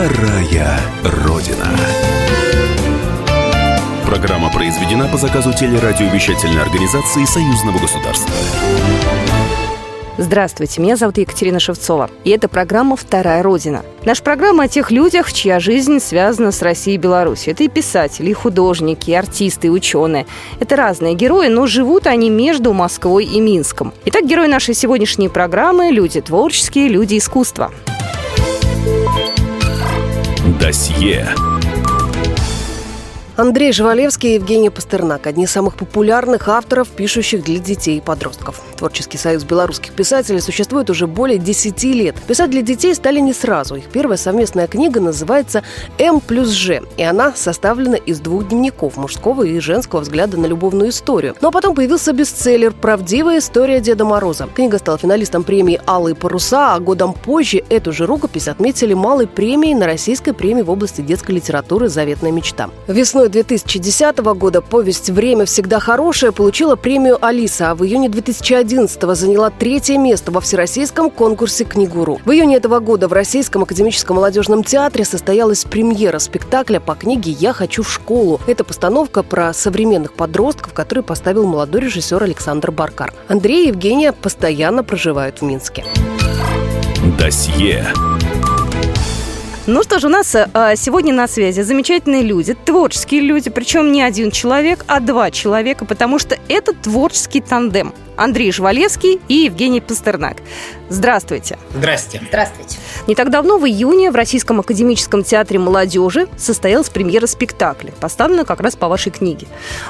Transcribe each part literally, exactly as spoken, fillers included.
Вторая Родина. Программа произведена по заказу телерадиовещательной организации Союзного государства. Здравствуйте, меня зовут Екатерина Шевцова, и это программа «Вторая Родина». Наша программа о тех людях, чья жизнь связана с Россией и Беларусью. Это и писатели, и художники, и артисты, и ученые. Это разные герои, но живут они между Москвой и Минском. Итак, герои нашей сегодняшней программы – люди творческие, люди искусства. Досье. Андрей Жвалевский и Евгений Пастернак – одни из самых популярных авторов, пишущих для детей и подростков. Творческий союз белорусских писателей существует уже более десяти лет. Писать для детей стали не сразу. Их первая совместная книга называется «М плюс Ж», и она составлена из двух дневников – мужского и женского взгляда на любовную историю. Ну а потом появился бестселлер «Правдивая история Деда Мороза». Книга стала финалистом премии «Алые паруса», а годом позже эту же рукопись отметили малой премией на Российской премии в области детской литературы «Заветная мечта». Весной две тысячи десятого года повесть «Время всегда хорошее» получила премию «Алиса», а в июне две тысячи одиннадцатого заняла третье место во всероссийском конкурсе «Книгуру». В июне этого года в Российском академическом молодежном театре состоялась премьера спектакля по книге «Я хочу в школу». Это постановка про современных подростков, которую поставил молодой режиссер Александр Баркар. Андрей и Евгения постоянно проживают в Минске. Досье. Ну что ж, у нас а, сегодня на связи замечательные люди, творческие люди, причем не один человек, а два человека, потому что это творческий тандем. Андрей Жвалевский и Евгений Пастернак. Здравствуйте. Здравствуйте. Здравствуйте. Не так давно, в июне, в Российском академическом театре молодежи состоялась премьера спектакля, поставленная как раз по вашей книге.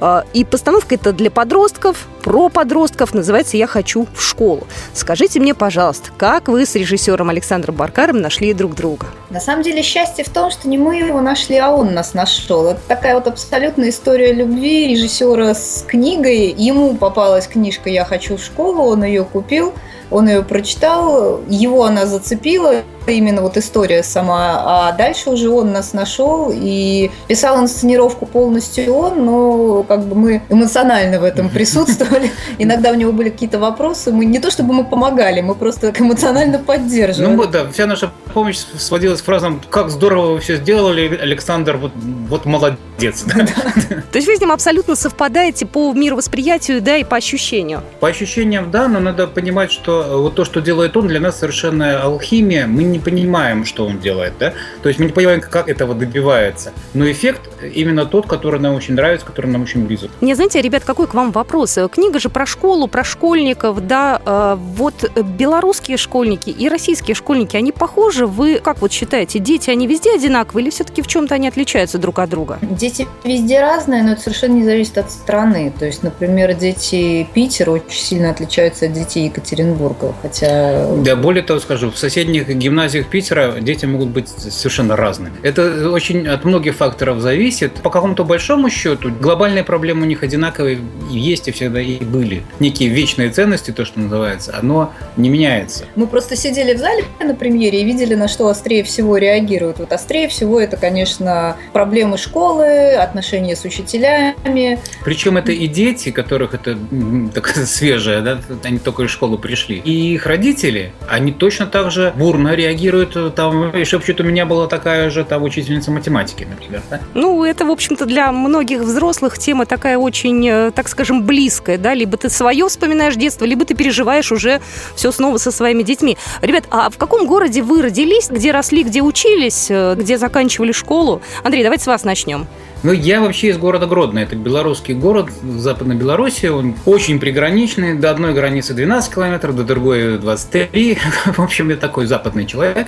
И постановка эта для подростков, про подростков, называется «Я хочу в школу». Скажите мне, пожалуйста, как вы с режиссером Александром Баркаром нашли друг друга? На самом деле счастье в том, что не мы его нашли, а он нас нашел. Это такая вот абсолютная история любви режиссера с книгой. Ему попалась книжка «Я хочу в школу», он ее купил, он ее прочитал, его она зацепила, именно вот история сама, а дальше уже он нас нашел и писал инсценировку полностью он, но как бы мы эмоционально в этом присутствовали. Иногда у него были какие-то вопросы, мы не то чтобы мы помогали, мы просто эмоционально поддерживали. Ну да, вся наша помощь сводилась к фразам: как здорово вы все сделали, Александр, вот, вот молодец. Да? То есть вы с ним абсолютно совпадаете по мировосприятию, да, и по ощущению? По ощущениям, да, но надо понимать, что вот то, что делает он, для нас совершенно алхимия. Мы не понимаем, что он делает, да? То есть мы не понимаем, как этого добивается. Но эффект именно тот, который нам очень нравится, который нам очень близок. Не, знаете, ребят, какой к вам вопрос? Книга же про школу, про школьников, да? Вот белорусские школьники и российские школьники, они похожи? Вы как вот считаете, дети, они везде одинаковые или все-таки в чем-то они отличаются друг от друга? Дети везде разные, но это совершенно не зависит от страны. То есть, например, дети Питера очень сильно отличаются от детей Екатеринбурга, хотя... Да, более того скажу, в соседних гимназиях Питера дети могут быть совершенно разными. Это очень от многих факторов зависит. По какому-то большому счету глобальные проблемы у них одинаковые есть и всегда и были. Некие вечные ценности, то, что называется, оно не меняется. Мы просто сидели в зале на премьере и видели, на что острее всего реагируют. Вот острее всего это, конечно, проблемы школы, отношения с учителями. Причем это и дети, которых это такая свежая, да, они только из школы пришли. И их родители, они точно так же бурно реагируют там, и шепчут: у меня была такая же там учительница математики, например. Да? Ну, это, в общем-то, для многих взрослых тема такая очень, так скажем, близкая, да, либо ты свое вспоминаешь детство, либо ты переживаешь уже все снова со своими детьми. Ребят, а в каком городе вы родились, где росли, где учились, где заканчивали школу? Андрей, давайте с вас начнем. Ну, я вообще из города Гродно. Это белорусский город в Западной Беларуси. Он очень приграничный. До одной границы двенадцать километров, до другой двадцать три. В общем, я такой западный человек.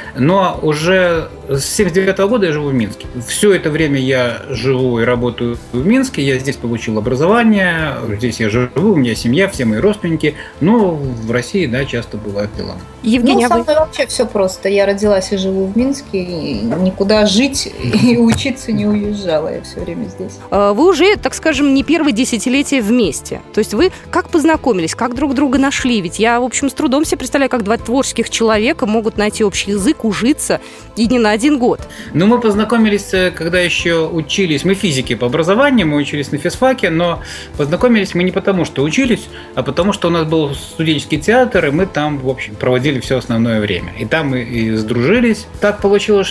Но уже с семьдесят девятого года я живу в Минске. Все это время я живу и работаю в Минске. Я здесь получил образование. Здесь я живу, у меня семья, все мои родственники. Но в России, да, часто бывают дела. Евгения, ну, со мной вообще все просто. Я родилась и живу в Минске. И никуда жить и учиться не уезжала. Я все время здесь. Вы уже, так скажем, не первое десятилетие вместе. То есть вы как познакомились, как друг друга нашли? Ведь я, в общем, с трудом себе представляю, как два творческих человека могут найти общий язык, ужиться и не на один год. Ну, мы познакомились, когда еще учились. Мы физики по образованию, мы учились на физфаке, но познакомились мы не потому, что учились, а потому, что у нас был студенческий театр, и мы там, в общем, проводили все основное время. И там мы и сдружились. Так получилось, что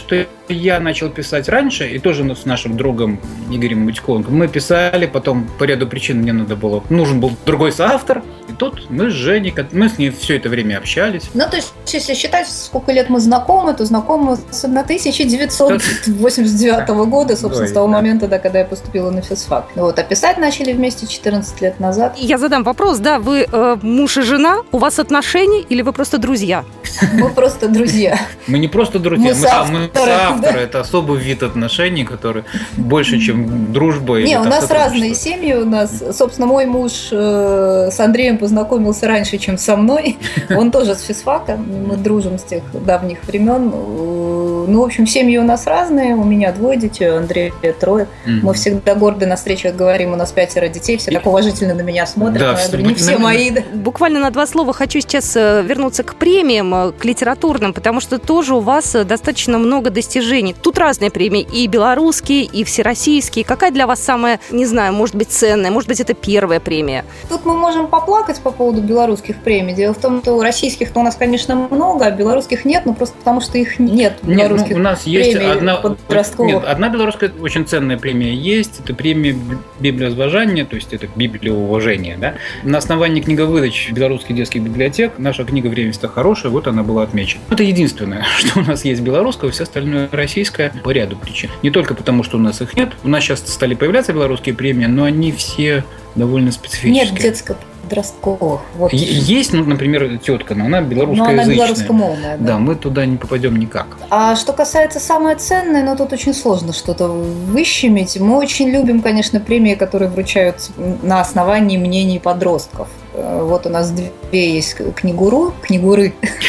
я начал писать раньше, и тоже с нашим другом Игорем Мутьковым, мы писали, потом по ряду причин мне надо было, нужен был другой соавтор, и тут мы с Женей, мы с ней все это время общались. Ну, то есть, если считать, сколько лет мы знакомы, то знакомы с тысяча девятьсот восемьдесят девятого года, собственно, с того момента, да, когда я поступила на физфак. Вот, а писать начали вместе четырнадцать лет назад. Я задам вопрос, да, вы э, муж и жена, у вас отношения или вы просто друзья? Мы просто друзья. Мы не просто друзья, мы мы соавторы. соавторы. Это особый вид отношений, который больше, чем дружба. Не, у нас разные семьи. У нас, собственно, мой муж э, с Андреем познакомился раньше, чем со мной. Он тоже с физфака. Мы дружим с тех давних времен. Ну, в общем, семьи у нас разные. У меня двое детей, у Андрея трое. Mm-hmm. Мы всегда горды на встречах говорим, у нас пятеро детей. Все так уважительно на меня смотрят. Да, я говорю, не все мои. Буквально на два слова хочу сейчас вернуться к премиям, к литературным, потому что тоже у вас достаточно много достижений. Тут разные премии, и белорусские, и всероссийские. Какая для вас самая, не знаю, может быть, ценная? Может быть, это первая премия? Тут мы можем поплакать по поводу белорусских премий. Дело в том, что российских-то у нас, конечно, много, а белорусских нет, но просто потому, что их нет. Нет, ну, у нас есть одна, нет, одна белорусская очень ценная премия есть. Это премия библиовозвожания, то есть это библиоуважение. Да? На основании книговыдач белорусских детских библиотек наша книга «Время всегда хорошее», вот она была отмечена. Это единственное, что у нас есть белорусского, все остальное российское по ряду причин. Не только потому, что у нас их нет. У нас сейчас стали появляться белорусские премии, но они все довольно специфические. Нет детского подростковых. Вот. Есть, ну, например, тетка, но она белорусскоязычная. Но она белорусскомовная. Да. да, мы туда не попадем никак. А что касается самое ценное, ну, тут очень сложно что-то выщемить. Мы очень любим, конечно, премии, которые вручаются на основании мнений подростков. Вот у нас две есть книгуру, книгуры.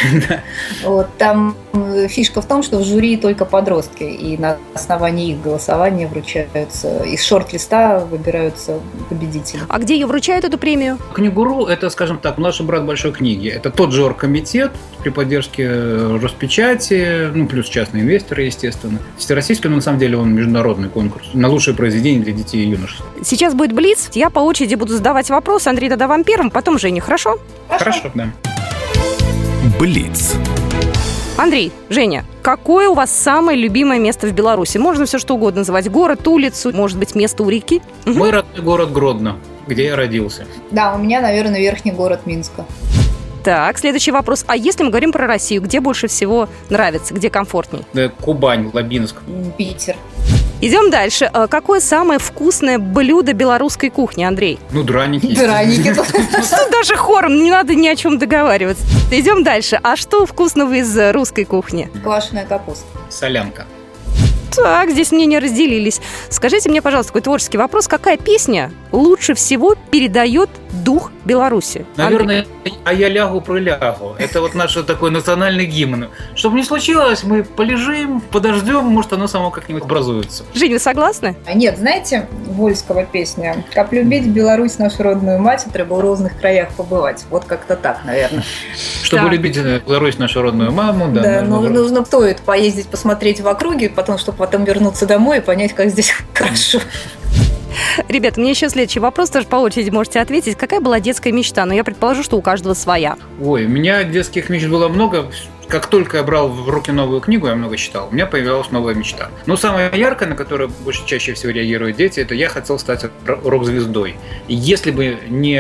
Вот, там фишка в том, что в жюри только подростки, и на основании их голосования вручаются, из шорт-листа выбираются победители. А где ее вручают, эту премию? Книгуру – это, скажем так, наш брат большой книги. Это тот же оргкомитет при поддержке Роспечати, ну, плюс частные инвесторы, естественно. Всероссийский, но на самом деле он международный конкурс на лучшее произведение для детей и юношеств. Сейчас будет блиц, я по очереди буду задавать вопросы. Андрей, тогда вам первым, потом Женя, хорошо? Хорошо, Хорошо да. Блиц. Андрей, Женя, какое у вас самое любимое место в Беларуси? Можно все что угодно называть. Город, улицу, может быть, место у реки? Мой родной город Гродно, где я родился. Да, у меня, наверное, верхний город Минска. Так, следующий вопрос. А если мы говорим про Россию, где больше всего нравится, где комфортней? Да, Кубань, Лабинск. Питер. Идем дальше. Какое самое вкусное блюдо белорусской кухни, Андрей? Ну, драники. Драники. Даже хором, не надо ни о чем договариваться. Идем дальше. А что вкусного из русской кухни? Квашеная капуста. Солянка. Так, здесь мнения разделились. Скажите мне, пожалуйста, такой творческий вопрос. Какая песня лучше всего передает дух Беларуси? Наверное, «А я лягу, прилягу». Это вот наш такой национальный гимн. Чтобы не случилось, мы полежим, подождем, может, оно само как-нибудь образуется. Жень, вы согласны? Нет, знаете, Вольского песня «Как любить Беларусь, нашу родную мать, треба в разных краях побывать». Вот как-то так, наверное. Чтобы да. любить Беларусь, нашу родную маму. Да, да ну, нужно стоит поездить, посмотреть в округе, потом, чтобы потом вернуться домой и понять, как здесь хорошо. Ребята, у меня еще следующий вопрос, тоже по очереди можете ответить. Какая была детская мечта? Но я предположу, что у каждого своя. Ой, у меня детских мечт было много. Как только я брал в руки новую книгу, я много читал, у меня появилась новая мечта. Но самая яркая, на которую больше чаще всего реагируют дети, это я хотел стать рок-звездой. И если бы не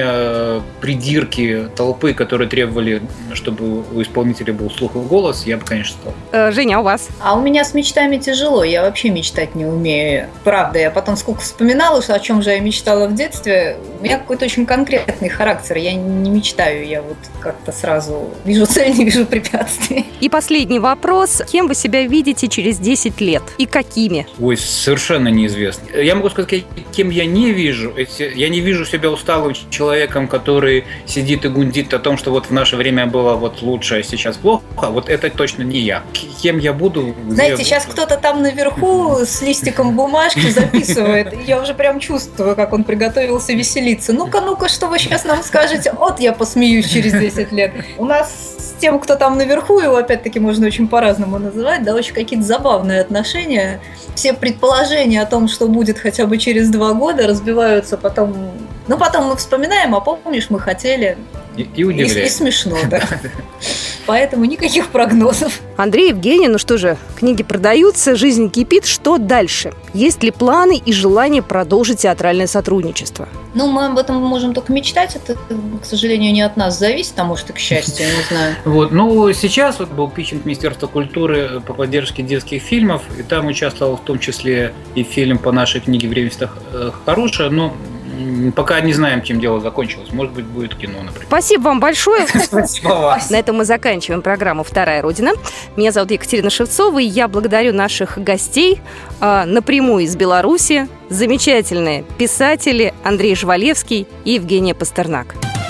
придирки толпы, которые требовали, чтобы у исполнителя был слух и голос, я бы, конечно, стал. Э, Женя, а у вас? А у меня с мечтами тяжело, я вообще мечтать не умею. Правда, я потом сколько вспоминала, о чем же я мечтала в детстве. У меня какой-то очень конкретный характер, я не мечтаю, я вот как-то сразу вижу цель, не вижу препятствий. И последний вопрос. Кем вы себя видите через десять лет? И какими? Ой, совершенно неизвестно. Я могу сказать, кем я не вижу. Я не вижу себя усталым человеком, который сидит и гундит о том, что вот в наше время было вот лучше, а сейчас плохо. Вот это точно не я. Кем я буду? Знаете, сейчас кто-то там наверху с листиком бумажки записывает. Я уже прям чувствую, как он приготовился веселиться. Ну-ка, ну-ка, что вы сейчас нам скажете? Вот я посмеюсь через десять лет. У нас с тем, кто там наверху, его опять-таки можно очень по-разному называть, да, очень какие-то забавные отношения. Все предположения о том, что будет хотя бы через два года, разбиваются потом. Ну, потом мы вспоминаем, а помнишь, мы хотели. И, и удивляем. И, и смешно, да. Поэтому никаких прогнозов. Андрей, Евгений, ну что же, книги продаются, жизнь кипит. Что дальше? Есть ли планы и желание продолжить театральное сотрудничество? Ну, мы об этом можем только мечтать. Это, к сожалению, не от нас зависит, а может и к счастью, я не знаю. Вот, ну, сейчас вот был питчинг Министерства культуры по поддержке детских фильмов, и там участвовал в том числе и фильм по нашей книге «Время всегда хорошее», но пока не знаем, чем дело закончилось. Может быть, будет кино, например. Спасибо вам большое. Спасибо вам. На этом мы заканчиваем программу «Вторая Родина». Меня зовут Екатерина Шевцова, и я благодарю наших гостей э, напрямую из Беларуси. Замечательные писатели Андрей Жвалевский и Евгения Пастернак.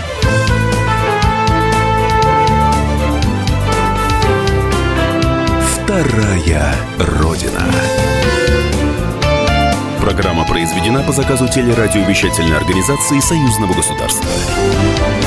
Вторая Родина. Программа произведена по заказу телерадиовещательной организации Союзного государства.